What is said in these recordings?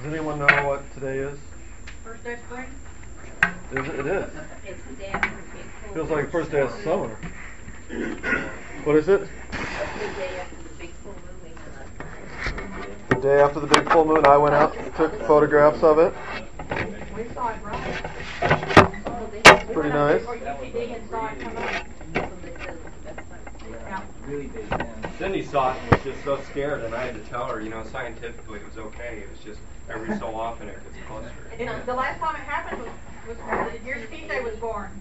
anyone know what today is? First day of spring? It is. It's the day after the big full Feels moon. like the first day of summer. What is it? The day after the big full moon we had last night. The day after the big full moon, I went out and took photographs of it. We saw it bright. It's pretty nice. Or you dig and saw it come up. Yeah. Really big, yeah. Cindy saw it and was just so scared, and I had to tell her, scientifically it was okay. It was just every so often it gets closer. The last time it happened was when the year Steve Day was born.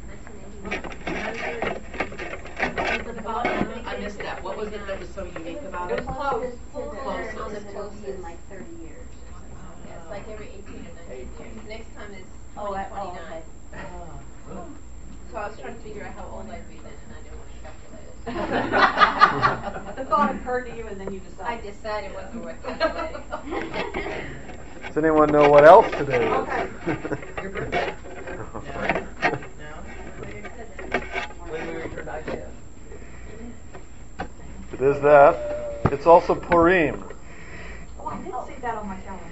I missed that. What was it that was so unique about It it? was close. Close on the closest in like 30 years. Yeah, it's like every 18 or 19 years. Next time is 2029. So I was trying to figure out how old I'd be then, and I didn't want to calculate it. The thought occurred to you and then you I decided. decided it wasn't worth calculating. Does anyone know what else today is? Okay. Your birthday? No. When we returned Isaiah. It is that. It's also Purim. Oh, I didn't see that on my calendar.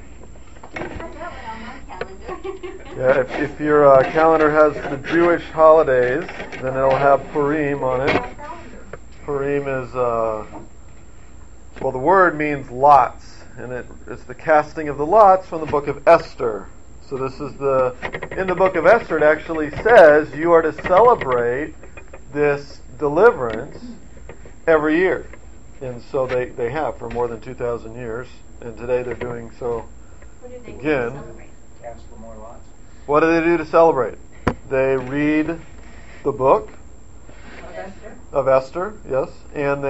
Yeah, if your calendar has the Jewish holidays, then it'll have Purim on it. Purim is, the word means lots, and it's the casting of the lots from the book of Esther. So this is in the book of Esther, it actually says you are to celebrate this deliverance every year. And so they have for more than 2,000 years, and today they're doing so again. Cast for more lots. What do they do to celebrate? They read the book of Esther, yes, and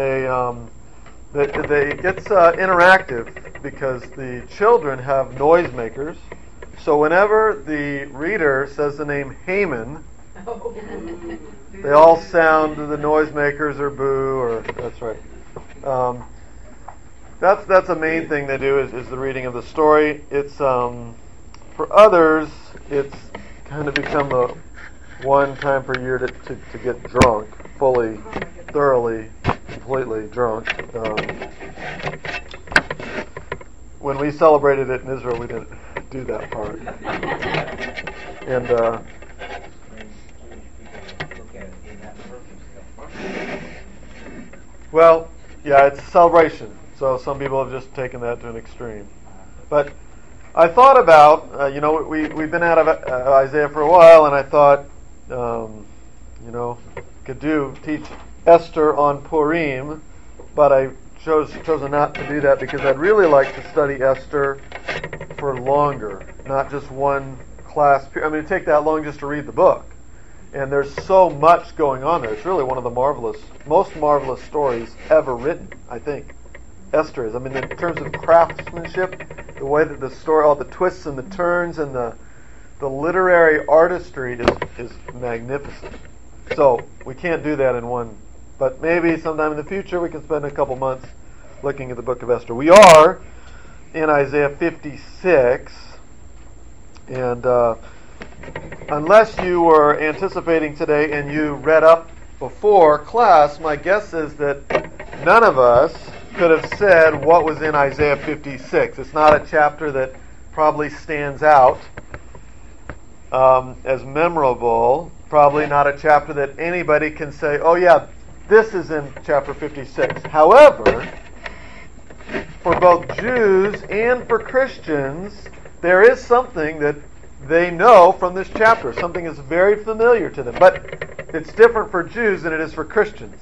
it gets interactive because the children have noisemakers. So whenever the reader says the name Haman, they all sound the noisemakers or boo, or that's right. That's the main thing they do is the reading of the story. It's for others, it's kind of become a one time per year to get drunk, fully, thoroughly, completely drunk. When we celebrated it in Israel, we didn't do that part. And Look at it in that purpose. well, yeah, it's a celebration. So some people have just taken that to an extreme. But I thought about, we've been out of Isaiah for a while, and I thought, could teach Esther on Purim, but I chosen not to do that because I'd really like to study Esther for longer, not just one class. I mean, it'd take that long just to read the book. And there's so much going on there. It's really one of the most marvelous stories ever written, I think. Esther is. I mean, in terms of craftsmanship, the way that the story, all the twists and the turns, and the literary artistry is magnificent. So we can't do that in one. But maybe sometime in the future we can spend a couple months looking at the book of Esther. We are in Isaiah 56, and unless you were anticipating today and you read up before class, my guess is that none of us could have said what was in Isaiah 56. It's not a chapter that probably stands out as memorable. Probably not a chapter that anybody can say, oh yeah, this is in chapter 56. However, for both Jews and for Christians, there is something that they know from this chapter. Something is very familiar to them. But it's different for Jews than it is for Christians.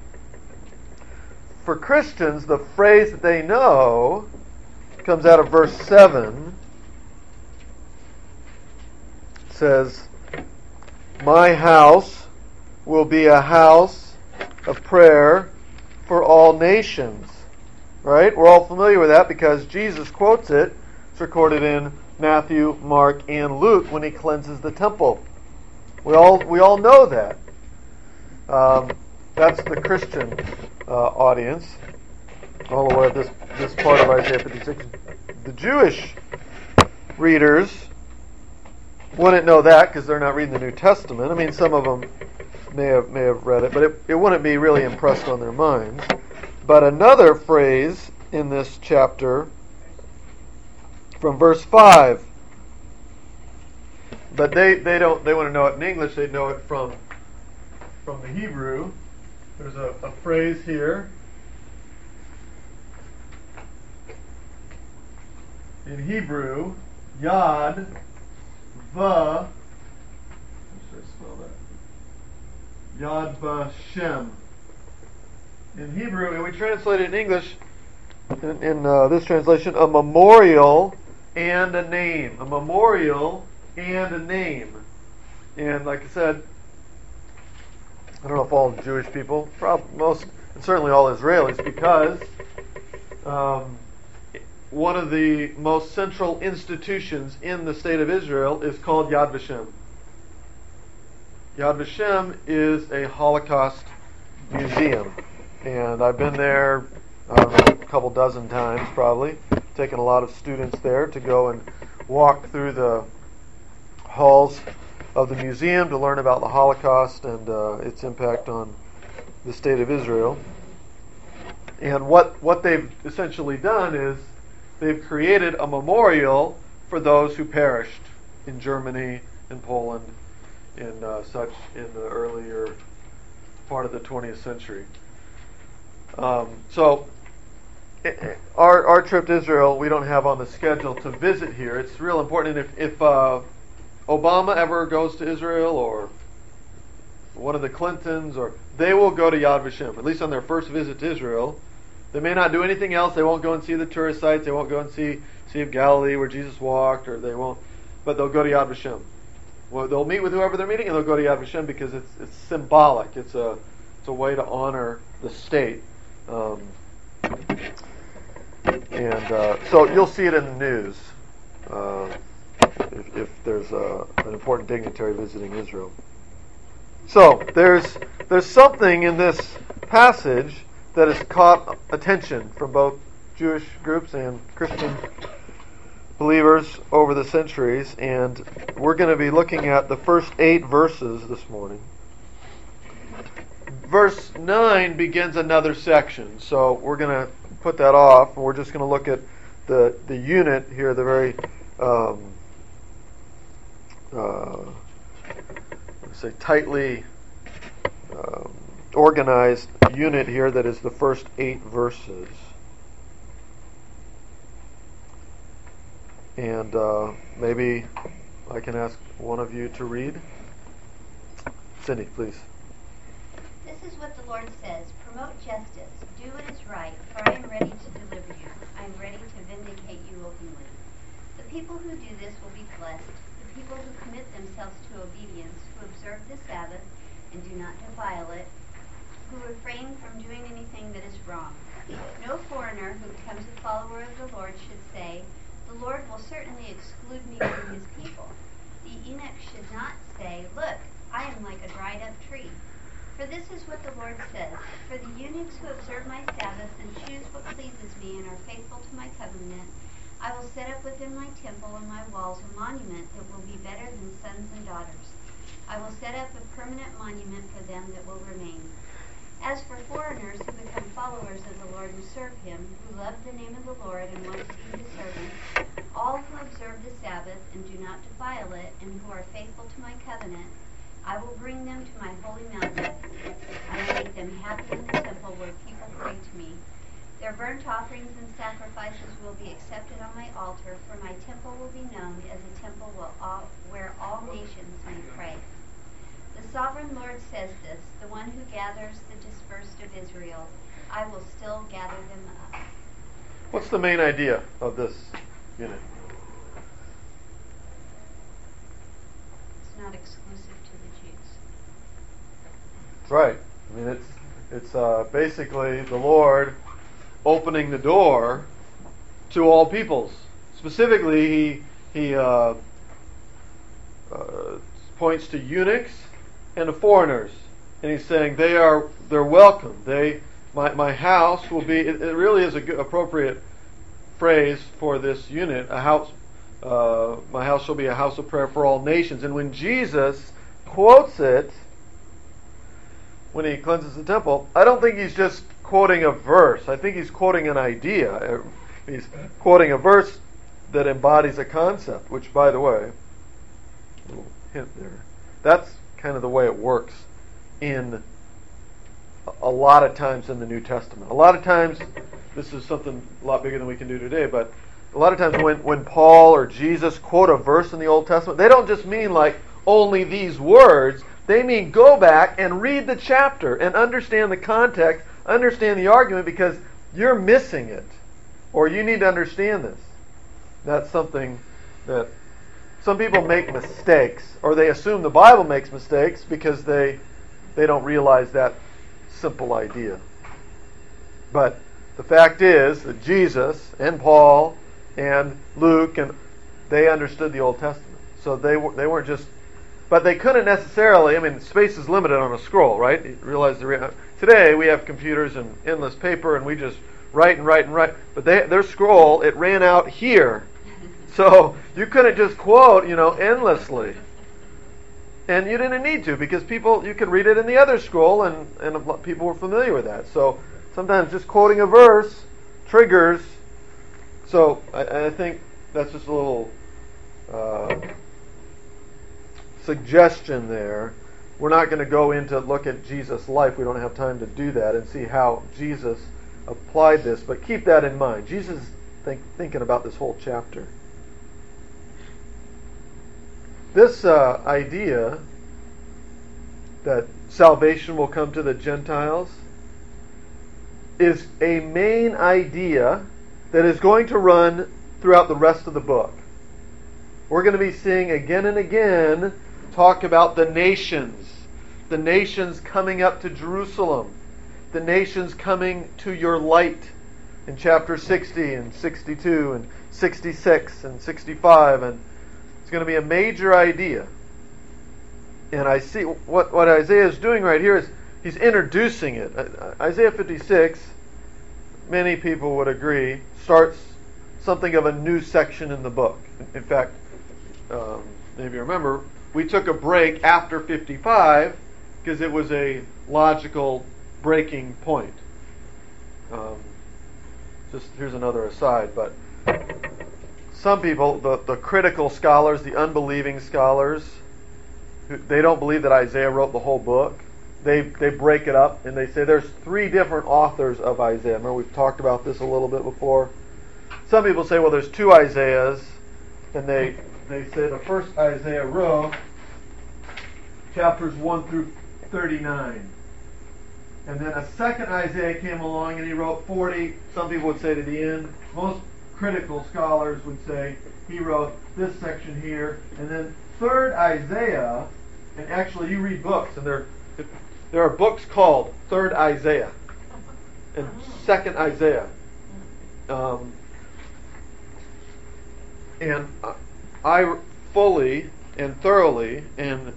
For Christians, the phrase that they know comes out of verse 7. It says, "My house will be a house of prayer for all nations." Right? We're all familiar with that because Jesus quotes it. It's recorded in Matthew, Mark, and Luke when he cleanses the temple. We all know that. That's the Christian audience. All aware of this part of Isaiah 56. The Jewish readers wouldn't know that because they're not reading the New Testament. I mean, some of them may have read it, but it wouldn't be really impressed on their minds. But another phrase in this chapter from verse 5. But they want to know it in English. They know it from the Hebrew. There's a phrase here in Hebrew, Yad Va. How should I spell that? Yad Vashem. In Hebrew, and we translate it in English in this translation, a memorial and a name. A memorial and a name. And like I said, I don't know if all Jewish people, most, and certainly all Israelis, because one of the most central institutions in the state of Israel is called Yad Vashem. Yad Vashem is a Holocaust museum. And I've been there, I don't know, a couple dozen times probably, taken a lot of students there to go and walk through the halls of the museum to learn about the Holocaust and its impact on the state of Israel. And what they've essentially done is they've created a memorial for those who perished in Germany and Poland and such in the earlier part of the 20th century. So our trip to Israel we don't have on the schedule to visit here. It's real important. If Obama ever goes to Israel, or one of the Clintons, or they will go to Yad Vashem, at least on their first visit to Israel. They may not do anything else. They won't go and see the tourist sites. They won't go and see Sea of Galilee where Jesus walked, or they won't. But they'll go to Yad Vashem. Well, they'll meet with whoever they're meeting, and they'll go to Yad Vashem because it's symbolic. It's a way to honor the state. So you'll see it in the news if there's an important dignitary visiting Israel. So there's something in this passage that has caught attention from both Jewish groups and Christian believers over the centuries, and we're going to be looking at the first 8 verses this morning. Verse 9 begins another section, so we're going to put that off, and we're just going to look at the unit here, the very tightly organized unit here that is the first 8 verses. And maybe I can ask one of you to read. Cindy, please. This is what the Lord says: promote justice, do what is right, for I am ready to deliver you. I am ready to vindicate you openly. The people who do this will be blessed, the people who commit themselves to obedience, who observe the Sabbath and do not defile it, who refrain from doing anything that is wrong. No foreigner who becomes a follower of the Lord should say, the Lord will certainly exclude me from his people. The eunuch should not say, look, I am like a dried up tree. For this is what the Lord says: for the eunuchs who observe my Sabbaths and choose what pleases me and are faithful to my covenant, I will set up within my temple and my walls a monument that will be better than sons and daughters. I will set up a permanent monument for them that will remain. As for foreigners who become followers of the Lord and serve him, who love the name of the Lord and want to be his servants, all who observe the Sabbath and do not defile it, and who are faithful to my covenant, I will bring them to my holy mountain. I will make them happy in the temple where people pray to me. Their burnt offerings and sacrifices will be accepted on my altar, for my temple will be known as a temple where all nations may pray. The sovereign Lord says this, the one who gathers the dispersed of Israel. I will still gather them up. What's the main idea of this unit? It's not exclusive to the Jews. That's right. I mean, it's basically the Lord opening the door to all peoples. Specifically, he points to eunuchs and to foreigners, and he's saying they're welcome. My house will be. It really is a good, appropriate phrase for this unit. A house. My house shall be a house of prayer for all nations. And when Jesus quotes it, when he cleanses the temple, I don't think he's just quoting a verse. I think he's quoting an idea. He's quoting a verse that embodies a concept, which, by the way, a little hint there, that's kind of the way it works in a lot of times in the New Testament. A lot of times, this is something a lot bigger than we can do today, but a lot of times when Paul or Jesus quote a verse in the Old Testament, they don't just mean like only these words. They mean go back and read the chapter and understand the context, understand the argument, because you're missing it, or you need to understand this. That's something that some people make mistakes, or they assume the Bible makes mistakes because they don't realize that simple idea. But the fact is that Jesus and Paul and Luke, and they understood the Old Testament. So they weren't just, but they couldn't necessarily, I mean, space is limited on a scroll, right? You realize today we have computers and endless paper, and we just write and write and write. But their scroll, it ran out here. So you couldn't just quote, endlessly. And you didn't need to, because you could read it in the other scroll, and people were familiar with that. So sometimes just quoting a verse triggers. So I think that's just a little suggestion there. We're not going to go into look at Jesus' life. We don't have time to do that and see how Jesus applied this. But keep that in mind. Jesus is thinking about this whole chapter. This idea that salvation will come to the Gentiles is a main idea that is going to run throughout the rest of the book. We're going to be seeing again and again talk about the nations coming up to Jerusalem, the nations coming to your light in chapter 60 and 62 and 66 and 65, and it's going to be a major idea. And I see what Isaiah is doing right here is he's introducing it. Isaiah 56, many people would agree, starts something of a new section in the book. In fact, maybe you remember, we took a break after 55 because it was a logical breaking point. Just here's another aside, but some people, the critical scholars, the unbelieving scholars, they don't believe that Isaiah wrote the whole book. They break it up and they say there's 3 different authors of Isaiah. Remember, we've talked about this a little bit before. Some people say, well, there's 2 Isaiahs, and they say the first Isaiah wrote chapters 1 through 39. And then a second Isaiah came along and he wrote 40. Some people would say to the end. Most critical scholars would say he wrote this section here. And then third Isaiah, and actually you read books, and there are books called Third Isaiah and Second Isaiah. And I fully and thoroughly and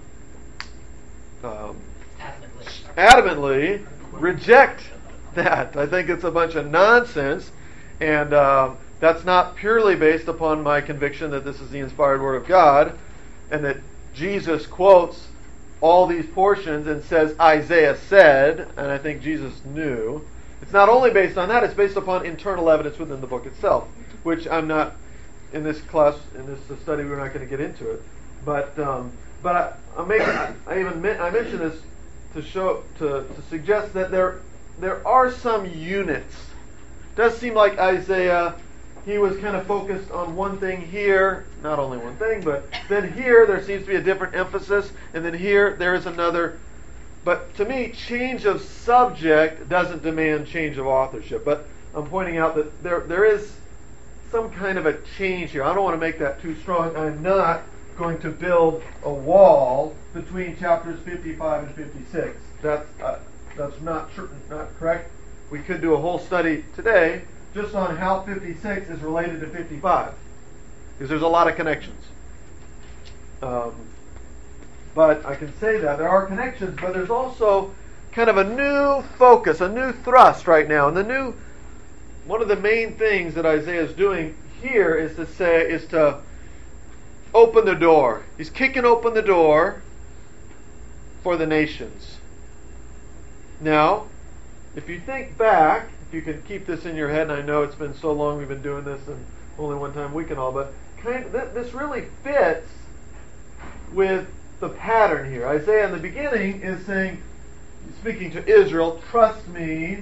adamantly reject that. I think it's a bunch of nonsense, and that's not purely based upon my conviction that this is the inspired Word of God, and that Jesus quotes all these portions and says Isaiah said, and I think Jesus knew. It's not only based on that, it's based upon internal evidence within the book itself, which I'm not, in this class, in this study, we're not going to get into it. But I mention this to suggest that there are some units. It does seem like Isaiah, he was kind of focused on one thing here, not only one thing, but then here there seems to be a different emphasis, and then here there is another. But to me, change of subject doesn't demand change of authorship. But I'm pointing out that there is some kind of a change here. I don't want to make that too strong. I'm not going to build a wall between chapters 55 and 56. That's not correct. We could do a whole study today just on how 56 is related to 55, because there's a lot of connections. But I can say that there are connections, but there's also kind of a new focus, a new thrust right now. And one of the main things that Isaiah is doing here is to open the door. He's kicking open the door for the nations. Now, if you think back, if you can keep this in your head, and I know it's been so long we've been doing this, and only one time a week and all, but this really fits with the pattern here. Isaiah in the beginning is saying, speaking to Israel, trust me.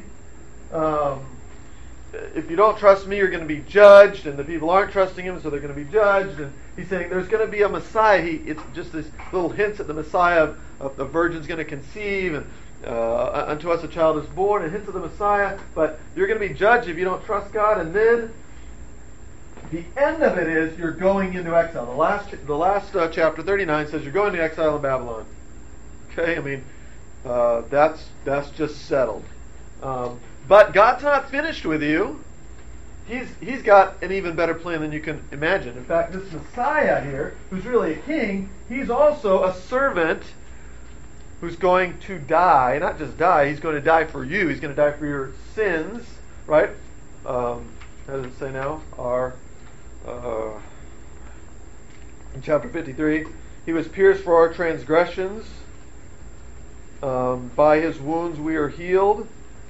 If you don't trust me, you're going to be judged, and the people aren't trusting him, so they're going to be judged. And he's saying there's going to be a Messiah. It's just this little hints at the Messiah of the virgin's going to conceive, and unto us a child is born, and hints of the Messiah. But you're going to be judged if you don't trust God. And then the end of it is you're going into exile. The last chapter 39 says you're going to exile in Babylon. Okay, I mean that's just settled. But God's not finished with you. He's got an even better plan than you can imagine. In fact, this Messiah here, who's really a king, he's also a servant who's going to die. Not just die, he's going to die for you. He's going to die for your sins, right? How does it say now? In chapter 53, he was pierced for our transgressions. By his wounds we are healed.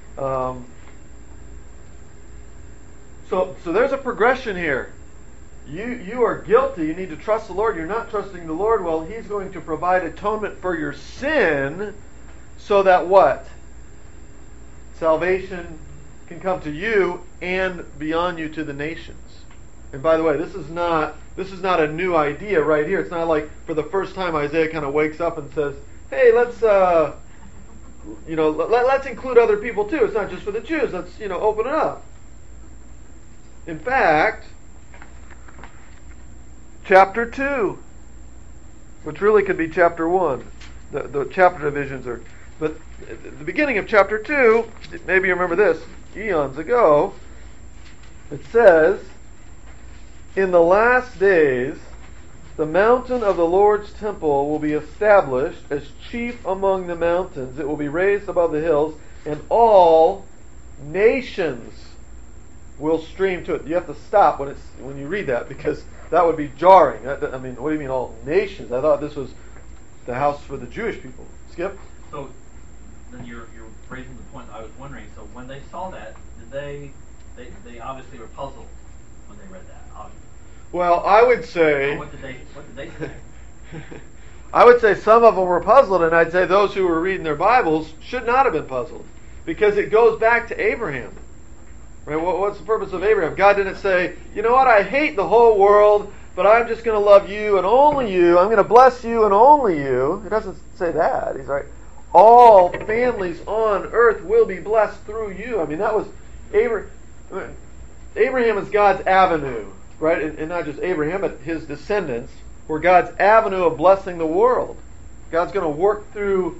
So there's a progression here. You are guilty. You need to trust the Lord. You're not trusting the Lord. Well, he's going to provide atonement for your sin so that what? Salvation can come to you and beyond you to the nations. And by the way, this is not a new idea right here. It's not like for the first time Isaiah kind of wakes up and says, "Hey, let's include other people too. It's not just for the Jews. Let's open it up." In fact, chapter 2, which really could be chapter 1, the chapter divisions are, but at the beginning of chapter 2, maybe you remember this, eons ago, it says, "In the last days, the mountain of the Lord's temple will be established as chief among the mountains. It will be raised above the hills, and all nations will stream to it." You have to stop when you read that, because that would be jarring. I mean, what do you mean all nations? I thought this was the house for the Jewish people. Skip? So then you're raising the point I was wondering. So when they saw that, did they obviously were puzzled when they read that, obviously. Well, I would say... So what did they say? I would say some of them were puzzled, and I'd say those who were reading their Bibles should not have been puzzled, because it goes back to Abraham. Right? What's the purpose of Abraham? God didn't say, "You know what, I hate the whole world, but I'm just going to love you and only you. I'm going to bless you and only you." He doesn't say that. He's like, all families on earth will be blessed through you. I mean, that was Abraham is God's avenue, right? And not just Abraham, but his descendants were God's avenue of blessing the world. God's going to work through,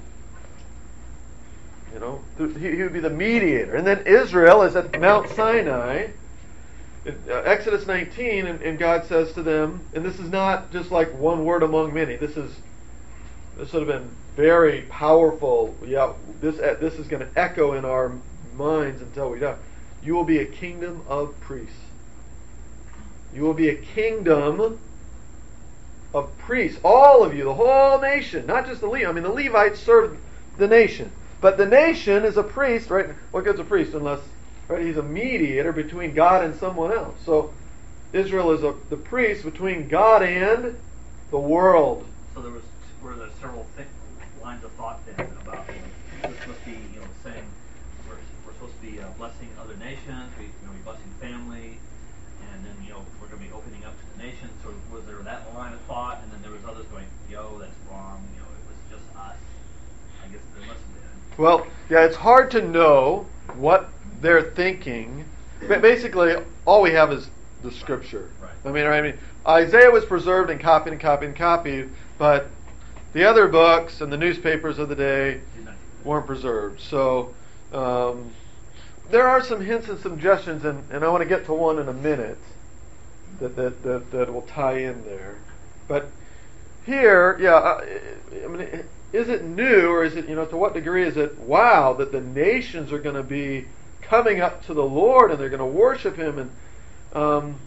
he would be the mediator. And then Israel is at Mount Sinai, Exodus 19, and God says to them, and this is not just like one word among many. This would have been very powerful. Yeah, this is going to echo in our minds until we die. "You will be a kingdom of priests." You will be a kingdom of priests. All of you, the whole nation, not just the Levites. I mean, the Levites served the nation. But the nation is a priest, right? What good's a priest unless, right, he's a mediator between God and someone else. So Israel is the priest between God and the world. So were there several lines of thought then about this must be saying we're supposed to be blessing other nations, we be blessing family, and then we're going to be opening up to the nations. So was there that line of thought, and then there was others going, that's wrong. It was just us. I guess there must have been. Well, yeah, it's hard to know what they're thinking. But basically, all we have is the Scripture. Right. I mean, Isaiah was preserved and copied, but the other books and the newspapers of the day weren't preserved. So there are some hints and suggestions, and I want to get to one in a minute that will tie in there. But here, I mean, is it new, or is it, to what degree is it, wow, that the nations are going to be coming up to the Lord and they're going to worship Him, and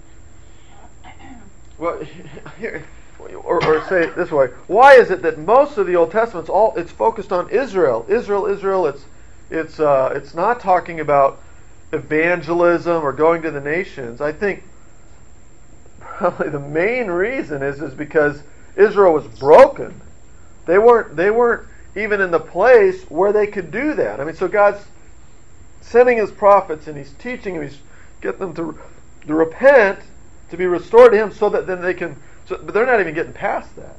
well, here, or say it this way: why is it that most of the Old Testament's it's focused on Israel? Israel. It's not talking about evangelism or going to the nations. I think probably the main reason is because Israel was broken. They weren't even in the place where they could do that. I mean, so God's sending His prophets and He's teaching them, He's getting them to repent, to be restored to Him, so that then they can. But they're not even getting past that.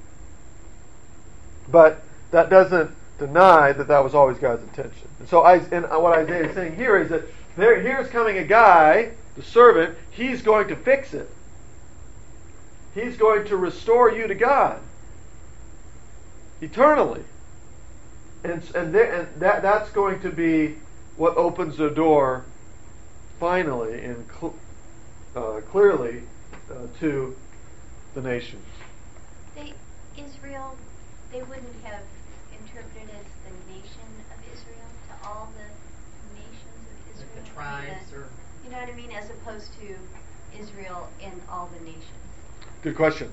But that doesn't deny that was always God's intention. And so, what Isaiah is saying here is that here's coming a guy, the servant. He's going to fix it. He's going to restore you to God eternally, and that's going to be what opens the door, finally and clearly, to the nations. Israel, they wouldn't have interpreted as the nation of Israel to all the nations of Israel. Like the tribes, or you know what I mean, as opposed to Israel and all the nations. Good question.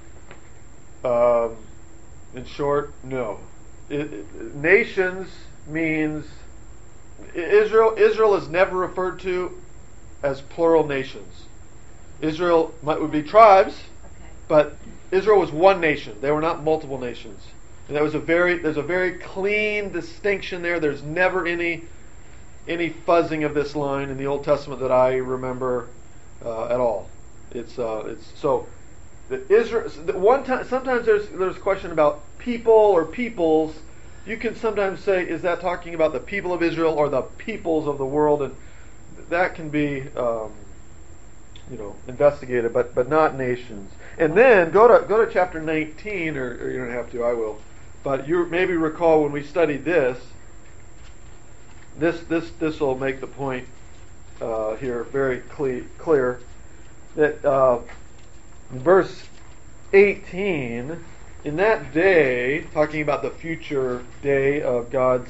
In short, no. Nations means Israel is never referred to as plural nations. Israel would be tribes, but Israel was one nation. They were not multiple nations. And there's a very clean distinction there. There's never any fuzzing of this line in the Old Testament that I remember at all. It's so. Israel. One time, sometimes there's a question about people or peoples. You can sometimes say, is that talking about the people of Israel or the peoples of the world? And that can be, investigated, but not nations. And then go to chapter 19, or you don't have to. I will. But you maybe recall when we studied this. This will make the point here very clear that. Verse 18, in that day, talking about the future day of God's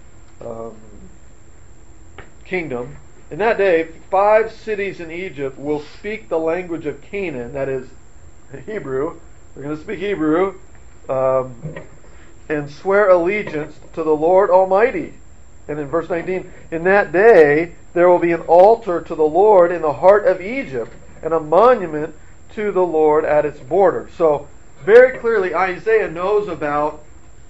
kingdom, in that day, 5 cities in Egypt will speak the language of Canaan, that is Hebrew. They're going to speak Hebrew, and swear allegiance to the Lord Almighty. And in verse 19, in that day, there will be an altar to the Lord in the heart of Egypt, and a monument to the Lord at its border. So very clearly Isaiah knows about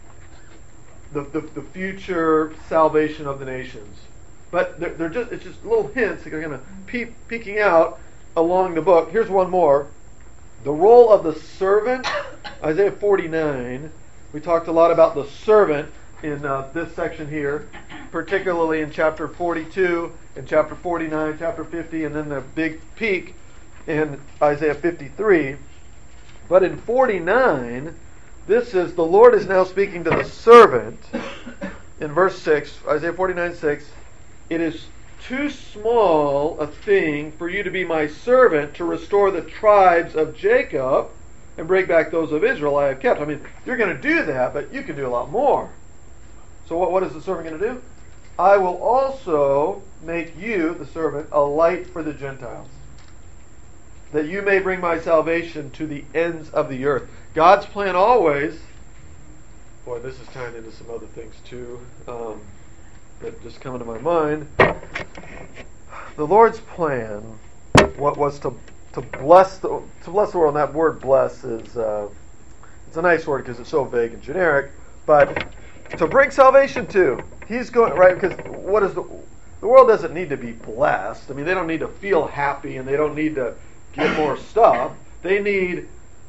the future salvation of the nations. But it's just little hints that are going to peeking out along the book. Here's one more. The role of the servant, Isaiah 49. We talked a lot about the servant in this section here, particularly in chapter 42 and chapter 49, chapter 50, and then the big peak in Isaiah 53. But in 49, this is, the Lord is now speaking to the servant. In verse 6, Isaiah 49:6, it is too small a thing for you to be my servant to restore the tribes of Jacob and bring back those of Israel I have kept. I mean, you're going to do that, but you can do a lot more. So what is the servant going to do? I will also make you, the servant, a light for the Gentiles, that you may bring my salvation to the ends of the earth. God's plan always, boy, this is tying into some other things too, that just come into my mind. The Lord's plan, what was to bless the world. And that word "bless" is it's a nice word because it's so vague and generic, but to bring salvation to. He's going right because what is the world doesn't need to be blessed. I mean, they don't need to feel happy and they don't need to get more stuff. They need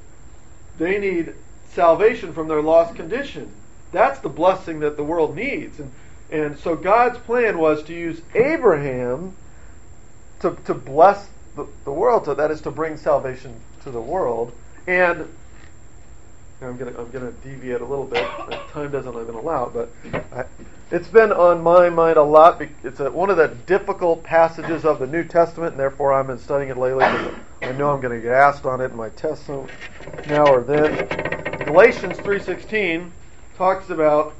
salvation from their lost condition. That's the blessing that the world needs. And so God's plan was to use Abraham to bless the world. So that is to bring salvation to the world. And I'm gonna deviate a little bit. Time doesn't even allow it, but it's been on my mind a lot. It's one of the difficult passages of the New Testament, and therefore I've been studying it lately because I know I'm going to get asked on it in my test now or then. Galatians 3:16 talks about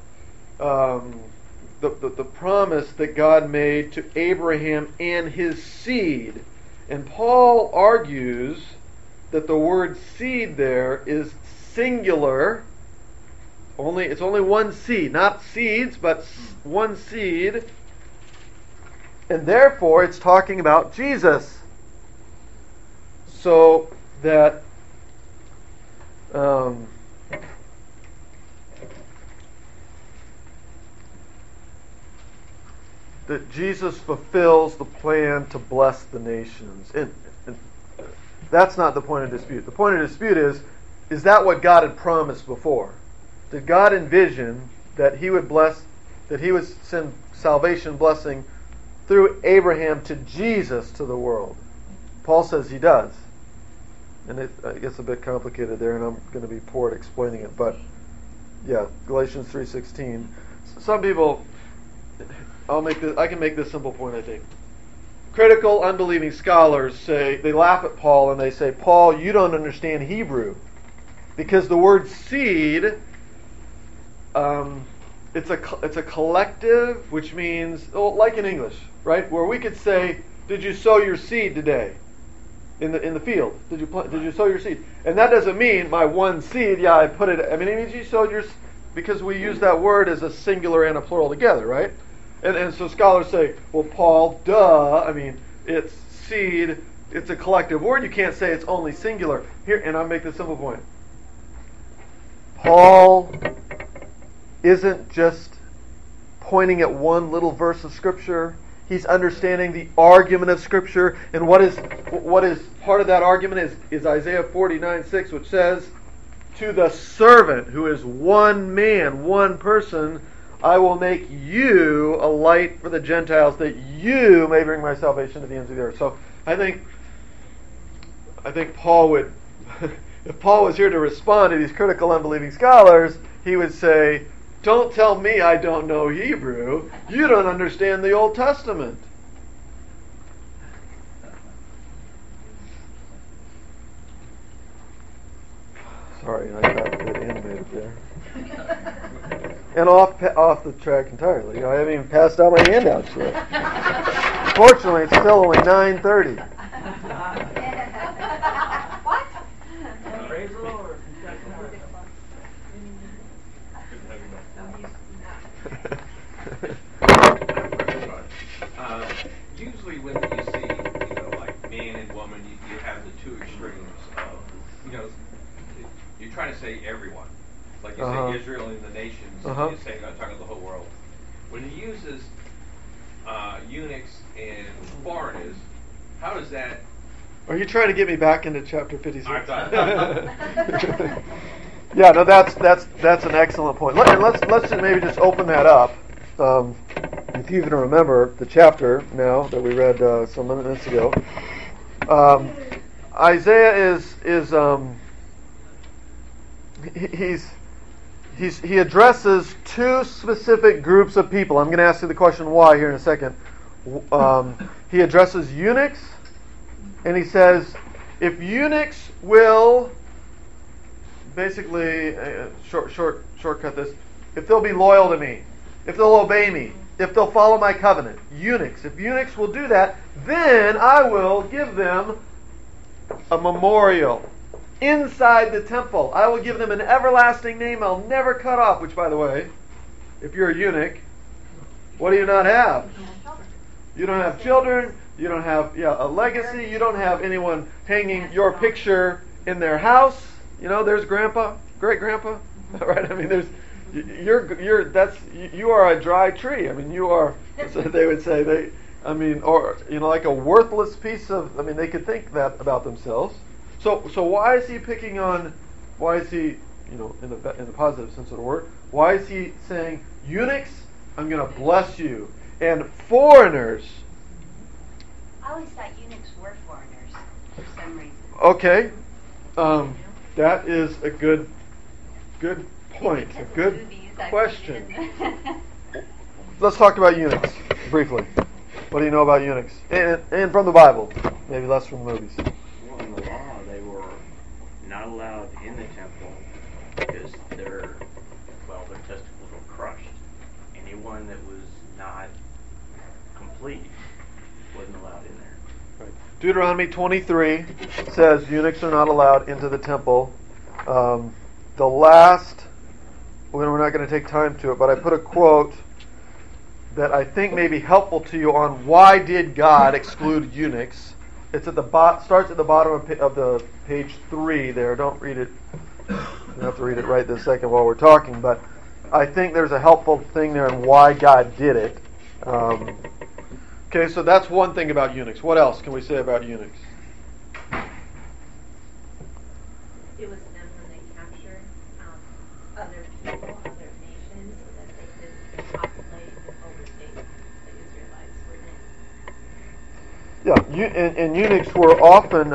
the promise that God made to Abraham and his seed, and Paul argues that the word "seed" there is singular. It's only one seed, not seeds, but one seed, and therefore it's talking about Jesus. So that that Jesus fulfills the plan to bless the nations. And that's not the point of dispute. The point of dispute is that what God had promised before? Did God envision that He would send salvation blessing through Abraham to Jesus to the world? Paul says He does. And it gets a bit complicated there, and I'm going to be poor at explaining it. But yeah, Galatians 3:16. Some people, I can make this simple point, I think. Critical, unbelieving scholars say, they laugh at Paul and they say, Paul, you don't understand Hebrew. Because the word seed, it's a collective, which means, like in English, right? Where we could say, did you sow your seed today? In the field, did you sow your seed? And that doesn't mean my one seed. Yeah, I put it. I mean, it means you sowed yours, because we use that word as a singular and a plural together, right? And so scholars say, well, Paul, duh. I mean, it's seed. It's a collective word. You can't say it's only singular here. And I'll make this simple point. Paul isn't just pointing at one little verse of Scripture. He's understanding the argument of Scripture, and what is part of that argument is Isaiah 49:6, which says, "To the servant who is one man, one person, I will make you a light for the Gentiles, that you may bring my salvation to the ends of the earth." So I think Paul would, if Paul was here to respond to these critical, unbelieving scholars, he would say, don't tell me I don't know Hebrew. You don't understand the Old Testament. Sorry, I got a bit animated there. And off the track entirely. I haven't even passed out my handouts yet. Fortunately, it's still only 9:30. What? Praise the Lord. Usually when you see, like man and woman, you have the two extremes of, you're trying to say everyone. Like you say Israel and the nations, you say, talking about the whole world. When he uses eunuchs and foreigners, how does that... Are you trying to get me back into chapter 56? I thought... Yeah, no, that's an excellent point. Let's just maybe just open that up. If you even remember the chapter now that we read some minutes ago, Isaiah he addresses two specific groups of people. I'm going to ask you the question why here in a second. He addresses eunuchs, and he says, if eunuchs will, basically, shortcut this, if they'll be loyal to me, if they'll obey me, if they'll follow my covenant, if eunuchs will do that, then I will give them a memorial inside the temple. I will give them an everlasting name I'll never cut off, which, by the way, if you're a eunuch, what do you not have? You don't have children, you don't have a legacy, you don't have anyone hanging your picture in their house. There's grandpa, great grandpa, right? I mean, you are a dry tree. I mean, you are, so they would say, like a worthless piece of, they could think that about themselves. So why is he picking on, in the positive sense of the word, why is he saying, eunuchs, I'm going to bless you, and foreigners? I always thought eunuchs were foreigners for some reason. Okay. That is a good point, a good question. Let's talk about eunuchs briefly. What do you know about eunuchs? And from the Bible, maybe less from movies. Well, in the law, they were not allowed in the temple because their testicles were crushed. Anyone that was not complete wasn't allowed in there. Right. Deuteronomy 23 says eunuchs are not allowed into the temple. We're not going to take time to it, but I put a quote that I think may be helpful to you on why did God exclude eunuchs. It's at the starts at the bottom of the page 3 there. Don't read it. You don't have to read it right this second while we're talking, but I think there's a helpful thing there in why God did it. Okay, so that's one thing about eunuchs. What else can we say about eunuchs? It was them when they captured other people, other nations, so that they could populate and overtake the Israelites were in. Yeah, and eunuchs were often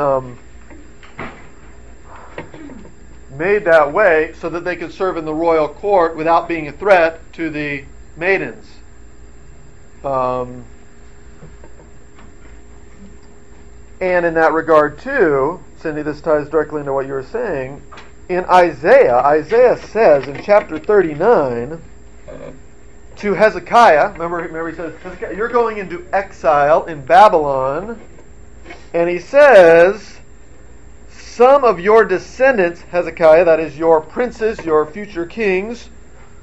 made that way so that they could serve in the royal court without being a threat to the maidens. And in that regard too, Cindy, this ties directly into what you were saying. In Isaiah says in chapter 39 to Hezekiah, remember he says, Hezekiah, you're going into exile in Babylon, and he says, some of your descendants, Hezekiah, that is your princes, your future kings,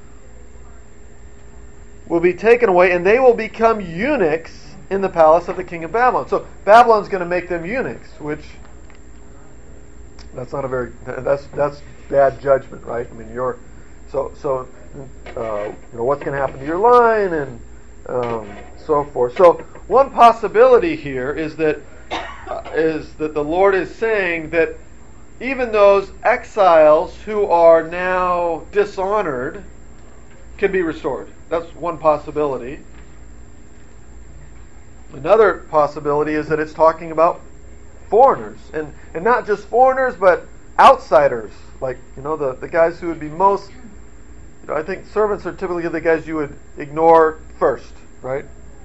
will be taken away, and they will become eunuchs in the palace of the king of Babylon. So Babylon's going to make them eunuchs, which that's bad judgment, right? I mean, what's going to happen to your line and so forth. So one possibility here is that the Lord is saying that even those exiles who are now dishonored can be restored. That's one possibility. Another possibility is that it's talking about foreigners, and not just foreigners, but outsiders, like the guys who would be most. I think servants are typically the guys you would ignore first, right?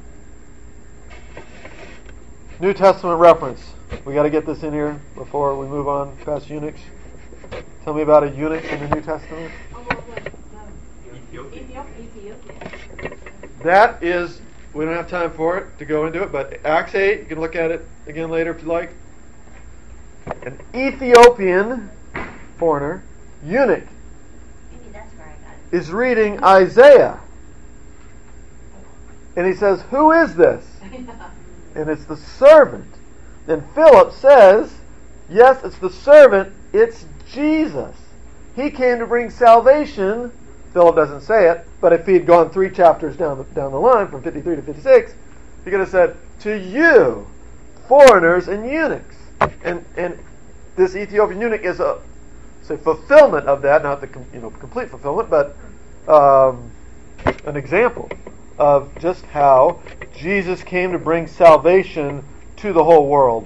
New Testament reference. We got to get this in here before we move on past eunuchs. Tell me about a eunuch in the New Testament. Ethiopia. That is, we don't have time for it to go into it, but Acts 8, you can look at it again later if you like. An Ethiopian foreigner, eunuch, Maybe that's where I got it. is reading Isaiah. And he says, who is this? And it's the servant. And Philip says, yes, it's the servant, it's Jesus. He came to bring salvation. Philip doesn't say it, but if he had gone 3 chapters down the line from 53 to 56, he could have said, to you, foreigners and eunuchs. And this Ethiopian eunuch is a fulfillment of that, not the complete fulfillment, but an example of just how Jesus came to bring salvation to the whole world.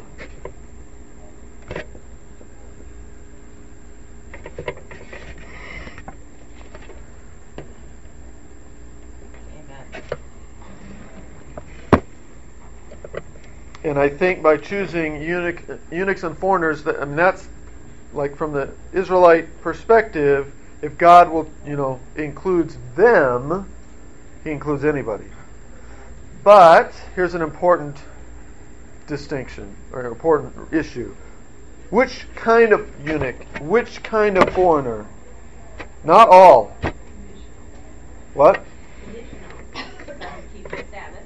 And I think by choosing eunuchs and foreigners, that's like from the Israelite perspective. If God will, includes them, He includes anybody. But here's an important distinction or an important issue: which kind of eunuch? Which kind of foreigner? Not all. What? Keep the Sabbath.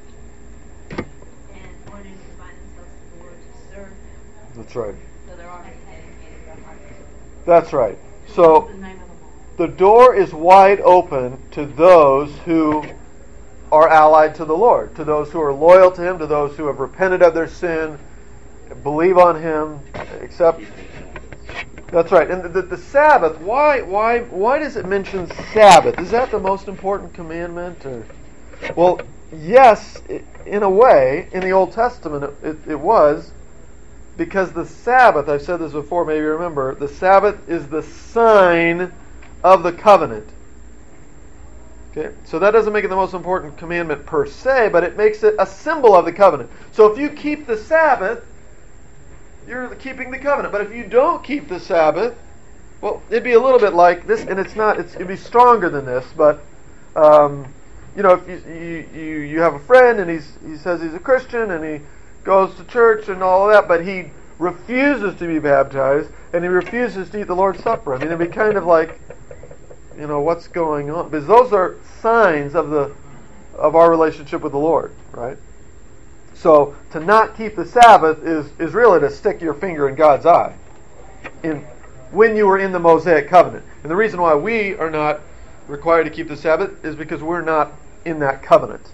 That's right. So they're already dedicated their hearts. That's right. So the door is wide open to those who are allied to the Lord, to those who are loyal to Him, to those who have repented of their sin, believe on Him, accept. That's right. And the Sabbath. Why does it mention Sabbath? Is that the most important commandment? Well, yes, in a way, in the Old Testament, it was. Because the Sabbath, I've said this before, maybe you remember, the Sabbath is the sign of the covenant. Okay, so that doesn't make it the most important commandment per se, but it makes it a symbol of the covenant. So if you keep the Sabbath, you're keeping the covenant. But if you don't keep the Sabbath, well, it'd be a little bit like this, and it'd be stronger than this, but if you have a friend and he says he's a Christian and he goes to church and all of that, but he refuses to be baptized and he refuses to eat the Lord's Supper. I mean, it'd be kind of like, what's going on? Because those are signs of our relationship with the Lord, right? So to not keep the Sabbath is really to stick your finger in God's eye when you were in the Mosaic covenant. And the reason why we are not required to keep the Sabbath is because we're not in that covenant.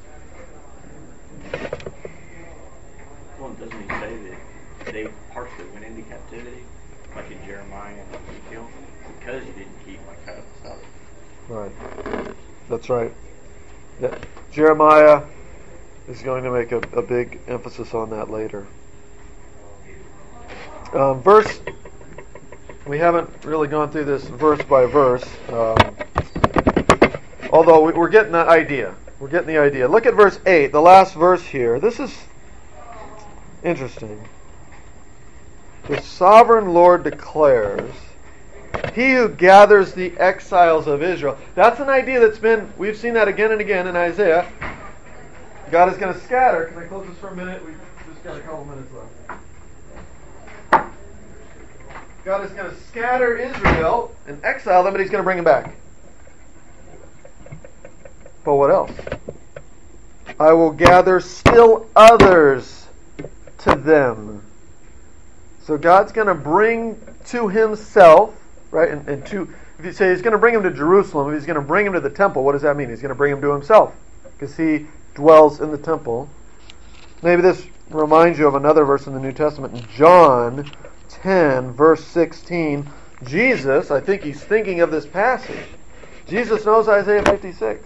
Well, doesn't he say that they partially went into captivity, like in Jeremiah and Ezekiel, because you didn't keep my cut of the Sabbath? Right. That's right. Yeah. Jeremiah is going to make a big emphasis on that later. We haven't really gone through this verse by verse, although we're getting that idea. We're getting the idea. Look at verse 8, the last verse here. This is interesting. The sovereign Lord declares, He who gathers the exiles of Israel. That's an idea we've seen that again and again in Isaiah. God is going to scatter. Can I close this for a minute? We've just got a couple minutes left. God is going to scatter Israel and exile them, but He's going to bring them back. But what else? I will gather still others to them. So God's going to bring to Himself, right? And if you say He's going to bring them to Jerusalem, if He's going to bring them to the temple, what does that mean? He's going to bring them to Himself, because He dwells in the temple. Maybe this reminds you of another verse in the New Testament, in John 10, verse 16. Jesus, I think he's thinking of this passage. Jesus knows Isaiah 56.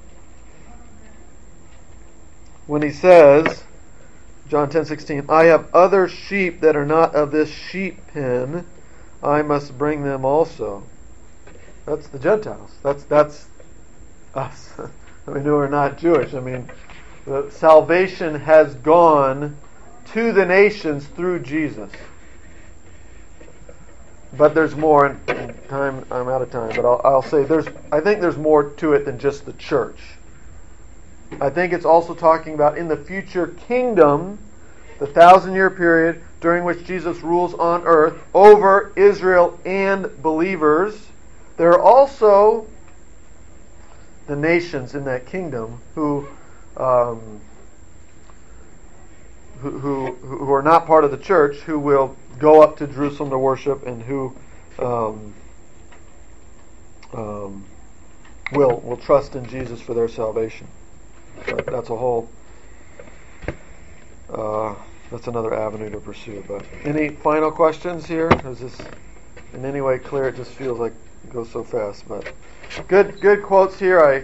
When he says, John 10:16, I have other sheep that are not of this sheep pen, I must bring them also. That's the Gentiles. That's us. I mean, who are not Jewish. I mean, the salvation has gone to the nations through Jesus. But there's more. And time, I'm out of time. But I'll say I think there's more to it than just the church. I think it's also talking about in the future kingdom, the 1,000-year period during which Jesus rules on earth over Israel and believers. There are also the nations in that kingdom who are not part of the church, who will go up to Jerusalem to worship, and who will trust in Jesus for their salvation. But that's a whole. That's another avenue to pursue. But any final questions here? Is this in any way clear? It just feels like it goes so fast. But good quotes here.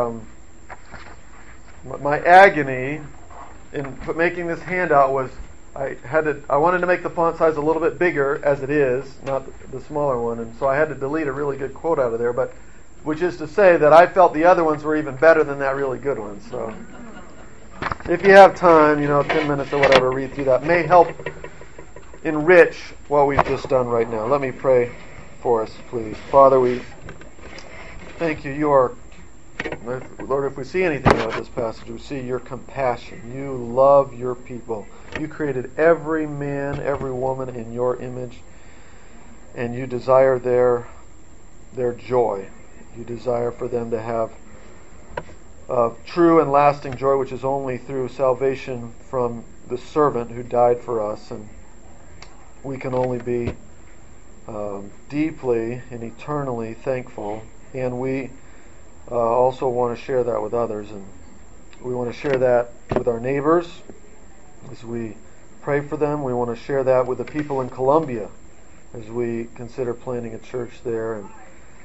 My agony in making this handout was I wanted to make the font size a little bit bigger as it is, not the smaller one, and so I had to delete a really good quote out of there. But which is to say that I felt the other ones were even better than that really good one. So if you have time, 10 minutes or whatever, read through that. May help enrich what we've just done right now. Let me pray for us, please. Father, we thank you. You are, Lord, if we see anything out of this passage, we see your compassion. You love your people. You created every man, every woman in your image, and you desire their joy. You desire for them to have true and lasting joy, which is only through salvation from the servant who died for us. And we can only be deeply and eternally thankful. And we also want to share that with others. And we want to share that with our neighbors as we pray for them. We want to share that with the people in Colombia as we consider planting a church there. And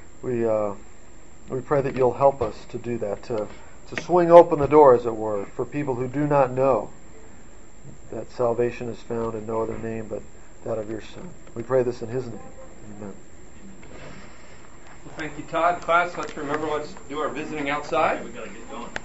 we pray that you'll help us to do that, to swing open the door, as it were, for people who do not know that salvation is found in no other name but that of your Son. We pray this in His name. Amen. Thank you, Todd. Class, let's do our visiting outside. We gotta get going.